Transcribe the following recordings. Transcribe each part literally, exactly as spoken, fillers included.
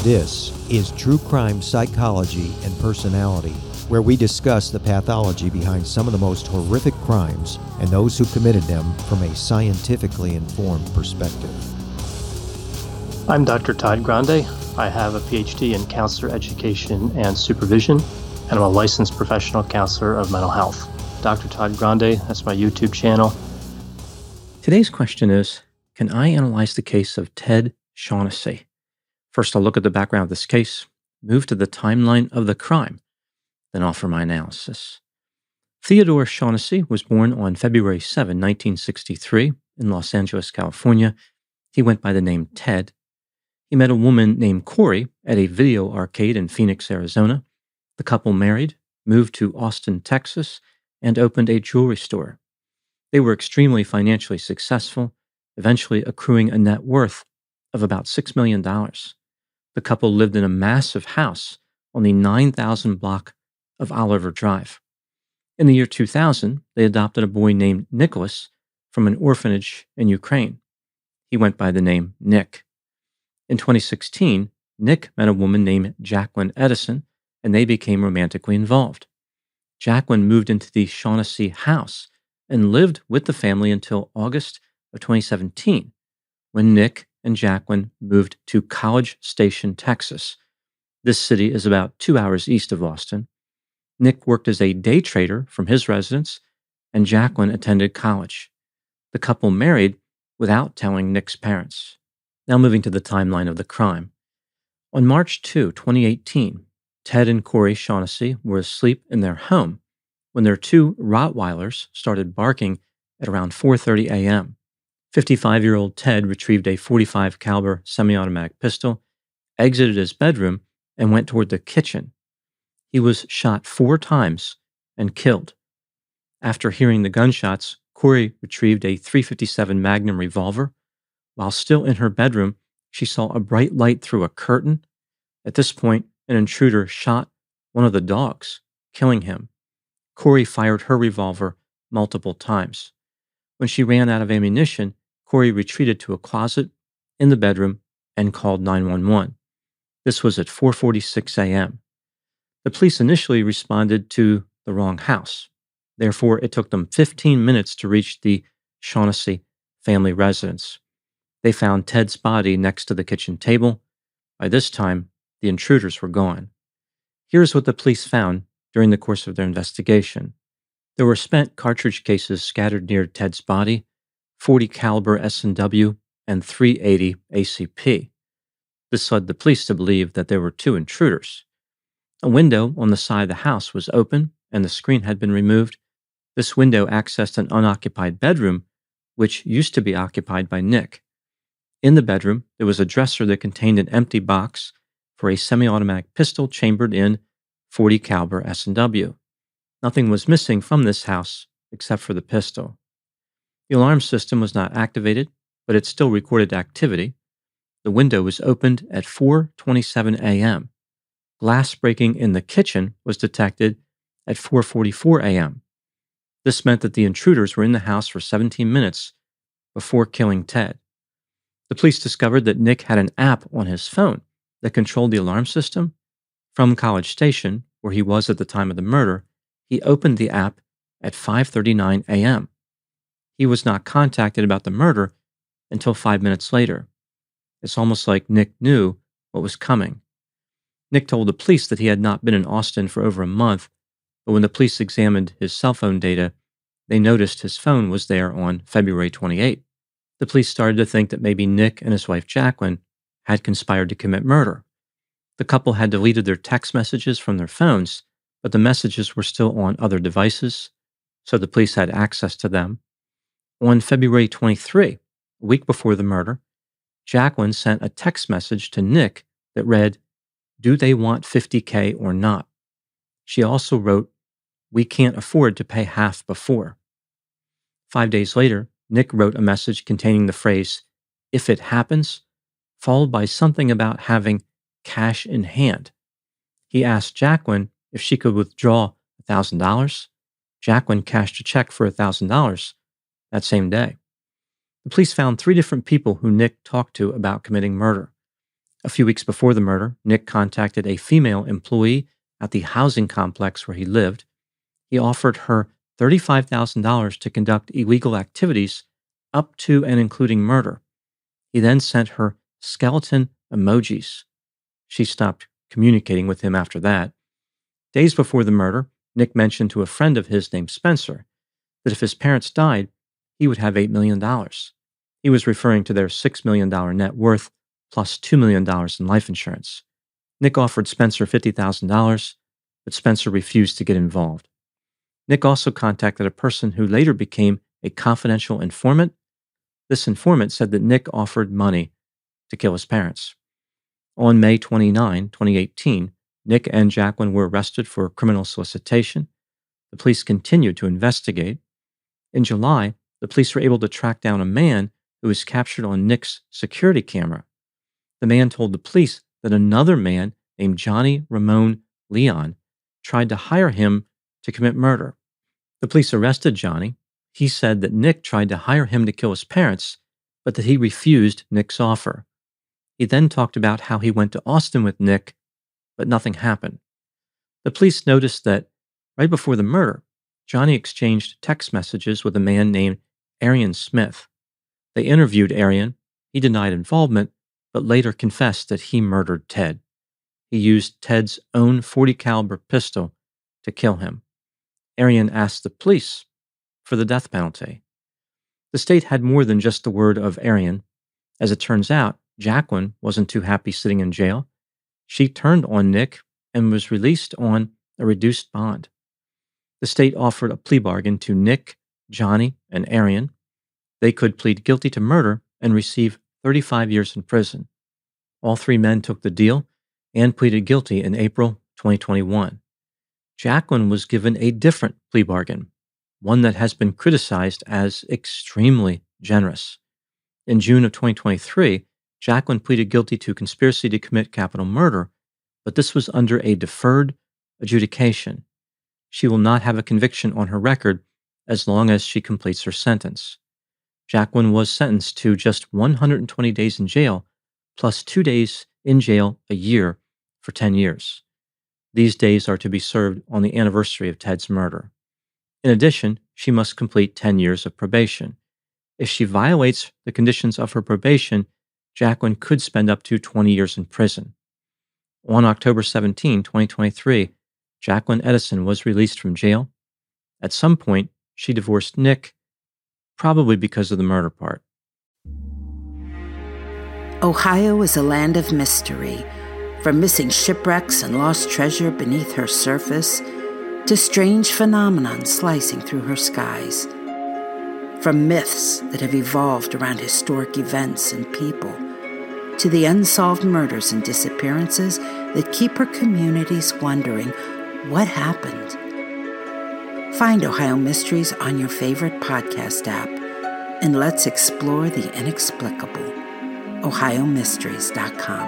This is True Crime Psychology and Personality, where we discuss the pathology behind some of the most horrific crimes and those who committed them from a scientifically informed perspective. I'm Doctor Todd Grande. I have a P H D in counselor education and supervision, and I'm a licensed professional counselor of mental health. Doctor Todd Grande, that's my YouTube channel. Today's question is, can I analyze the case of Ted Shaughnessy? First, I'll look at the background of this case, move to the timeline of the crime, then offer my analysis. Theodore Shaughnessy was born on February seventh, nineteen sixty-three, in Los Angeles, California. He went by the name Ted. He met a woman named Corey at a video arcade in Phoenix, Arizona. The couple married, moved to Austin, Texas, and opened a jewelry store. They were extremely financially successful, eventually accruing a net worth of about six million dollars. The couple lived in a massive house on the nine thousand block of Oliver Drive. In the year two thousand, they adopted a boy named Nicholas from an orphanage in Ukraine. He went by the name Nick. In twenty sixteen, Nick met a woman named Jacqueline Edison, and they became romantically involved. Jacqueline moved into the Shaughnessy house and lived with the family until August of twenty seventeen, when Nick and Jacqueline moved to College Station, Texas. This city is about two hours east of Austin. Nick worked as a day trader from his residence, and Jacqueline attended college. The couple married without telling Nick's parents. Now moving to the timeline of the crime. On March second, twenty eighteen, Ted and Corey Shaughnessy were asleep in their home when their two Rottweilers started barking at around four thirty a.m. fifty-five-year-old Ted retrieved a forty-five caliber semi-automatic pistol, exited his bedroom, and went toward the kitchen. He was shot four times and killed. After hearing the gunshots, Corey retrieved a three fifty-seven Magnum revolver. While still in her bedroom, she saw a bright light through a curtain. At this point, an intruder shot one of the dogs, killing him. Corey fired her revolver multiple times. When she ran out of ammunition, Corey retreated to a closet in the bedroom and called nine one one. This was at four forty-six a.m. The police initially responded to the wrong house. Therefore, it took them fifteen minutes to reach the Shaughnessy family residence. They found Ted's body next to the kitchen table. By this time, the intruders were gone. Here's what the police found during the course of their investigation. There were spent cartridge cases scattered near Ted's body, forty caliber S and W, and three eighty A C P. This led the police to believe that there were two intruders. A window on the side of the house was open, and the screen had been removed. This window accessed an unoccupied bedroom, which used to be occupied by Nick. In the bedroom, there was a dresser that contained an empty box for a semi-automatic pistol chambered in forty caliber S and W. Nothing was missing from this house except for the pistol. The alarm system was not activated, but it still recorded activity. The window was opened at four twenty-seven a.m. Glass breaking in the kitchen was detected at four forty-four a.m. This meant that the intruders were in the house for seventeen minutes before killing Ted. The police discovered that Nick had an app on his phone that controlled the alarm system. From College Station, where he was at the time of the murder, he opened the app at five thirty-nine a.m. He was not contacted about the murder until five minutes later. It's almost like Nick knew what was coming. Nick told the police that he had not been in Austin for over a month, but when the police examined his cell phone data, they noticed his phone was there on February twenty-eighth. The police started to think that maybe Nick and his wife Jacqueline had conspired to commit murder. The couple had deleted their text messages from their phones, but the messages were still on other devices, so the police had access to them. On February twenty-third, a week before the murder, Jacqueline sent a text message to Nick that read, "Do they want fifty K or not?" She also wrote, "We can't afford to pay half before." Five days later, Nick wrote a message containing the phrase, "If it happens," followed by something about having cash in hand. He asked Jacqueline if she could withdraw one thousand dollars. Jacqueline cashed a check for one thousand dollars that same day. The police found three different people who Nick talked to about committing murder. A few weeks before the murder, Nick contacted a female employee at the housing complex where he lived. He offered her thirty-five thousand dollars to conduct illegal activities up to and including murder. He then sent her skeleton emojis. She stopped communicating with him after that. Days before the murder, Nick mentioned to a friend of his named Spencer that if his parents died, he would have eight million dollars. He was referring to their six million dollars net worth plus two million dollars in life insurance. Nick offered Spencer fifty thousand dollars, but Spencer refused to get involved. Nick also contacted a person who later became a confidential informant. This informant said that Nick offered money to kill his parents. On May twenty-ninth, twenty eighteen, Nick and Jacqueline were arrested for criminal solicitation. The police continued to investigate. In July, the police were able to track down a man who was captured on Nick's security camera. The man told the police that another man named Johnny Ramon Leon tried to hire him to commit murder. The police arrested Johnny. He said that Nick tried to hire him to kill his parents, but that he refused Nick's offer. He then talked about how he went to Austin with Nick, but nothing happened. The police noticed that right before the murder, Johnny exchanged text messages with a man named Arian Smith. They interviewed Arian. He denied involvement, but later confessed that he murdered Ted. He used Ted's own forty caliber pistol to kill him. Arian asked the police for the death penalty. The state had more than just the word of Arian. As it turns out, Jacqueline wasn't too happy sitting in jail. She turned on Nick and was released on a reduced bond. The state offered a plea bargain to Nick, Johnny, and Arian. They could plead guilty to murder and receive thirty-five years in prison. All three men took the deal and pleaded guilty in April twenty twenty-one. Jacqueline was given a different plea bargain, one that has been criticized as extremely generous. In June of twenty twenty-three, Jacqueline pleaded guilty to conspiracy to commit capital murder, but this was under a deferred adjudication. She will not have a conviction on her record as long as she completes her sentence. Jacqueline was sentenced to just one hundred twenty days in jail, plus two days in jail a year for ten years. These days are to be served on the anniversary of Ted's murder. In addition, she must complete ten years of probation. If she violates the conditions of her probation, Jacqueline could spend up to twenty years in prison. On October seventeenth, twenty twenty-three, Jacqueline Edison was released from jail. At some point, she divorced Nick, probably because of the murder part. Ohio is a land of mystery, from missing shipwrecks and lost treasure beneath her surface to strange phenomenon slicing through her skies. From myths that have evolved around historic events and people to the unsolved murders and disappearances that keep her communities wondering what happened. Find Ohio Mysteries on your favorite podcast app, and let's explore the inexplicable. ohio mysteries dot com.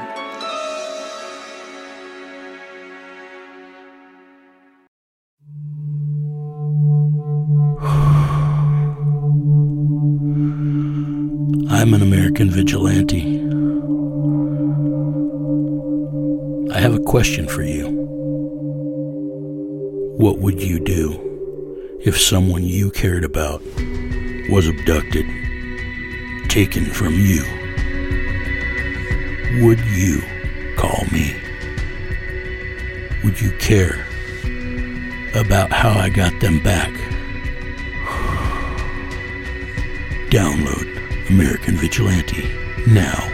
I'm an American vigilante. I have a question for you. What would you do if someone you cared about was abducted, taken from you? Would you call me? Would you care about how I got them back? Download American Vigilante now.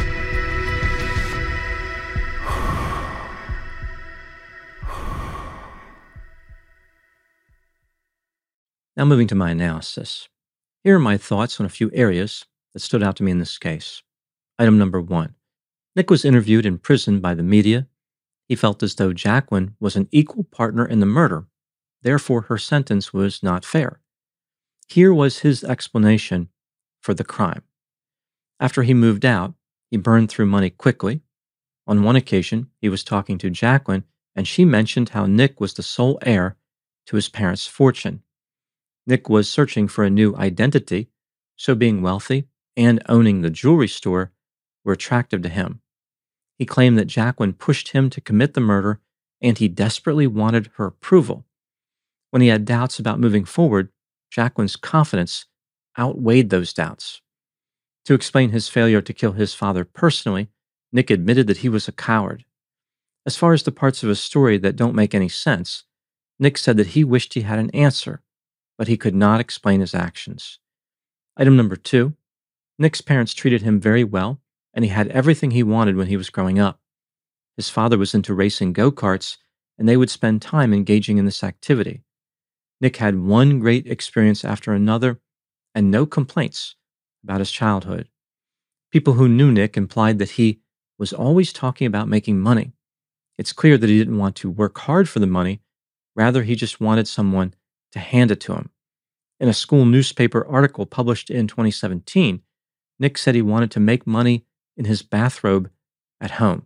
Now moving to my analysis. Here are my thoughts on a few areas that stood out to me in this case. Item number one. Nick was interviewed in prison by the media. He felt as though Jacqueline was an equal partner in the murder, therefore her sentence was not fair. Here was his explanation for the crime. After he moved out, he burned through money quickly. On one occasion, he was talking to Jacqueline, and she mentioned how Nick was the sole heir to his parents' fortune. Nick was searching for a new identity, so being wealthy and owning the jewelry store were attractive to him. He claimed that Jacqueline pushed him to commit the murder and he desperately wanted her approval. When he had doubts about moving forward, Jacqueline's confidence outweighed those doubts. To explain his failure to kill his father personally, Nick admitted that he was a coward. As far as the parts of his story that don't make any sense, Nick said that he wished he had an answer, but he could not explain his actions. Item number two, Nick's parents treated him very well, and he had everything he wanted when he was growing up. His father was into racing go-karts, and they would spend time engaging in this activity. Nick had one great experience after another, and no complaints about his childhood. People who knew Nick implied that he was always talking about making money. It's clear that he didn't want to work hard for the money, rather he just wanted someone to hand it to him. In a school newspaper article published in twenty seventeen, Nick said he wanted to make money in his bathrobe at home.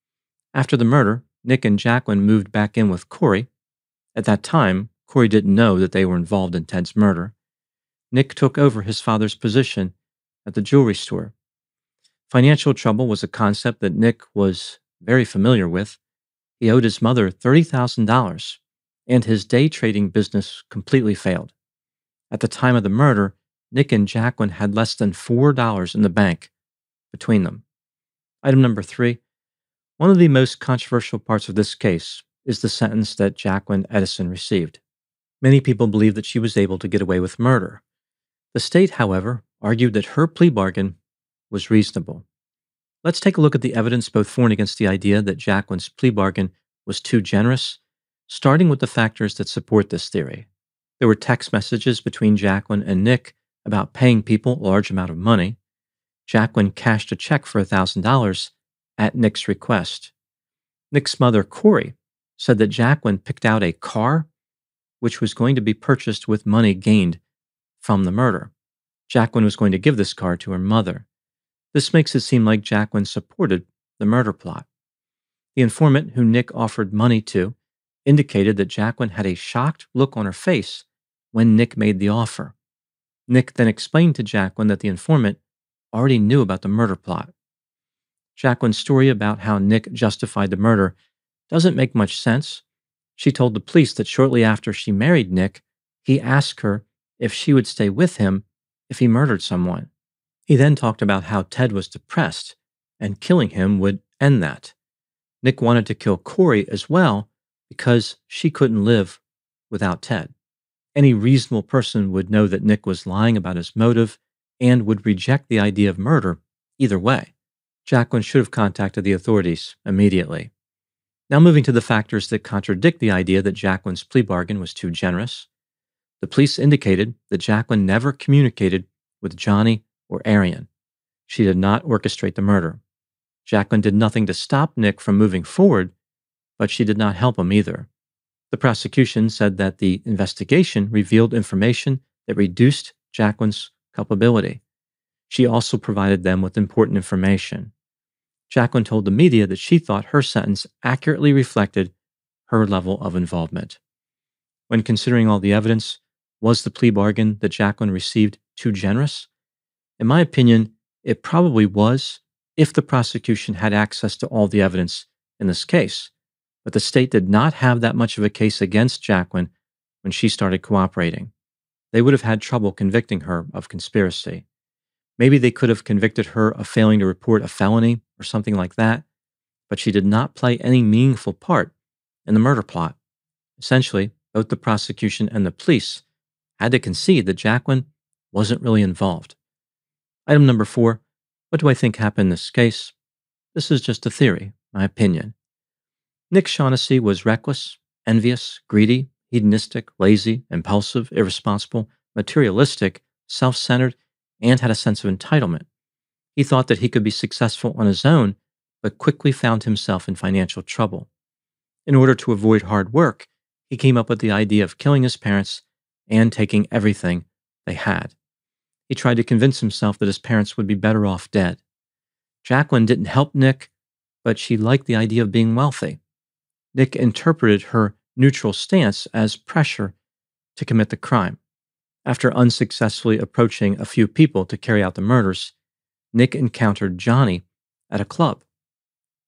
After the murder, Nick and Jacqueline moved back in with Corey. At that time, Corey didn't know that they were involved in Ted's murder. Nick took over his father's position at the jewelry store. Financial trouble was a concept that Nick was very familiar with. He owed his mother thirty thousand dollars, and his day trading business completely failed. At the time of the murder, Nick and Jacqueline had less than four dollars in the bank between them. Item number three, one of the most controversial parts of this case is the sentence that Jacqueline Edison received. Many people believe that she was able to get away with murder. The state, however, argued that her plea bargain was reasonable. Let's take a look at the evidence both for and against the idea that Jacqueline's plea bargain was too generous, starting with the factors that support this theory. There were text messages between Jacqueline and Nick about paying people a large amount of money. Jacqueline cashed a check for one thousand dollars at Nick's request. Nick's mother, Corey, said that Jacqueline picked out a car which was going to be purchased with money gained from the murder. Jacqueline was going to give this car to her mother. This makes it seem like Jacqueline supported the murder plot. The informant who Nick offered money to indicated that Jacqueline had a shocked look on her face when Nick made the offer. Nick then explained to Jacqueline that the informant already knew about the murder plot. Jacqueline's story about how Nick justified the murder doesn't make much sense. She told the police that shortly after she married Nick, he asked her if she would stay with him if he murdered someone. He then talked about how Ted was depressed, and killing him would end that. Nick wanted to kill Corey as well because she couldn't live without Ted. Any reasonable person would know that Nick was lying about his motive and would reject the idea of murder either way. Jacqueline should have contacted the authorities immediately. Now moving to the factors that contradict the idea that Jacqueline's plea bargain was too generous. The police indicated that Jacqueline never communicated with Johnny or Arian. She did not orchestrate the murder. Jacqueline did nothing to stop Nick from moving forward, but she did not help him either. The prosecution said that the investigation revealed information that reduced Jacqueline's culpability. She also provided them with important information. Jacqueline told the media that she thought her sentence accurately reflected her level of involvement. When considering all the evidence, was the plea bargain that Jacqueline received too generous? In my opinion, it probably was if the prosecution had access to all the evidence in this case, but the state did not have that much of a case against Jacqueline when she started cooperating. They would have had trouble convicting her of conspiracy. Maybe they could have convicted her of failing to report a felony or something like that, but she did not play any meaningful part in the murder plot. Essentially, both the prosecution and the police had to concede that Jacqueline wasn't really involved. Item number four, what do I think happened in this case? This is just a theory, my opinion. Nick Shaughnessy was reckless, envious, greedy, hedonistic, lazy, impulsive, irresponsible, materialistic, self-centered, and had a sense of entitlement. He thought that he could be successful on his own, but quickly found himself in financial trouble. In order to avoid hard work, he came up with the idea of killing his parents and taking everything they had. He tried to convince himself that his parents would be better off dead. Jacqueline didn't help Nick, but she liked the idea of being wealthy. Nick interpreted her neutral stance as pressure to commit the crime. After unsuccessfully approaching a few people to carry out the murders, Nick encountered Johnny at a club.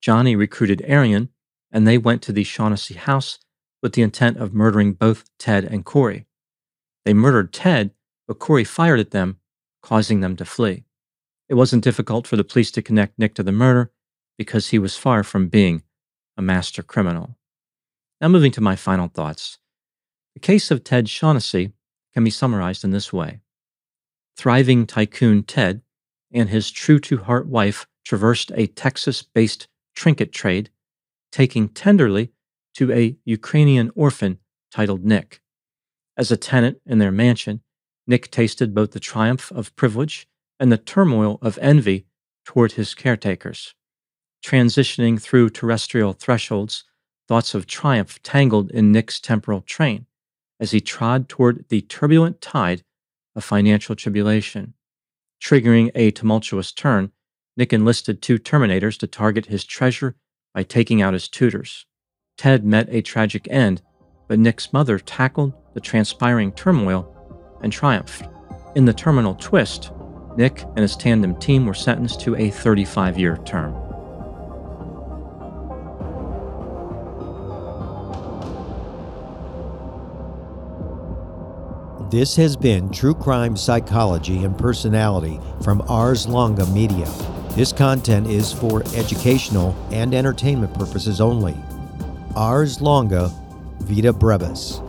Johnny recruited Arian, and they went to the Shaughnessy house with the intent of murdering both Ted and Corey. They murdered Ted, but Corey fired at them, causing them to flee. It wasn't difficult for the police to connect Nick to the murder because he was far from being a master criminal. Now moving to my final thoughts. The case of Ted Shaughnessy can be summarized in this way. Thriving tycoon Ted and his true-to-heart wife traversed a Texas-based trinket trade, taking tenderly to a Ukrainian orphan titled Nick. As a tenant in their mansion, Nick tasted both the triumph of privilege and the turmoil of envy toward his caretakers. Transitioning through terrestrial thresholds, thoughts of triumph tangled in Nick's temporal train as he trod toward the turbulent tide of financial tribulation. Triggering a tumultuous turn, Nick enlisted two Terminators to target his treasure by taking out his tutors. Ted met a tragic end, but Nick's mother tackled the transpiring turmoil and triumphed. In the terminal twist, Nick and his tandem team were sentenced to a thirty-five-year term. This has been True Crime Psychology and Personality from Ars Longa Media. This content is for educational and entertainment purposes only. Ars Longa, Vita Brevis.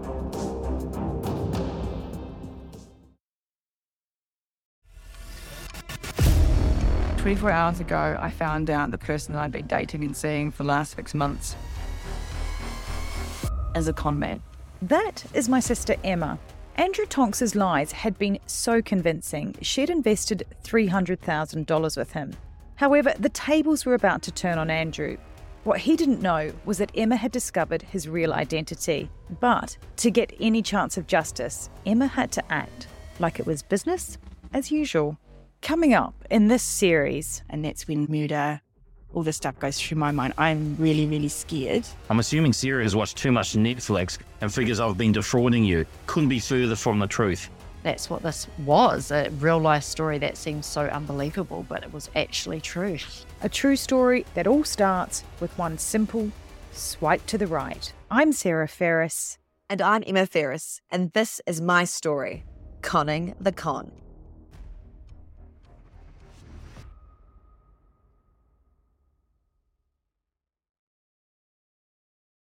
twenty-four hours ago, I found out the person that I'd been dating and seeing for the last six months is a con man. That is my sister Emma. Andrew Tonks's lies had been so convincing, she'd invested three hundred thousand dollars with him. However, the tables were about to turn on Andrew. What he didn't know was that Emma had discovered his real identity. But to get any chance of justice, Emma had to act like it was business as usual. Coming up in this series, and that's when murder, all this stuff goes through my mind. I'm really, really scared. I'm assuming Sarah has watched too much Netflix and figures I've been defrauding you. Couldn't be further from the truth. That's what this was, a real-life story that seems so unbelievable, but it was actually true. A true story that all starts with one simple swipe to the right. I'm Sarah Ferris. And I'm Emma Ferris, and this is my story, Conning the Con.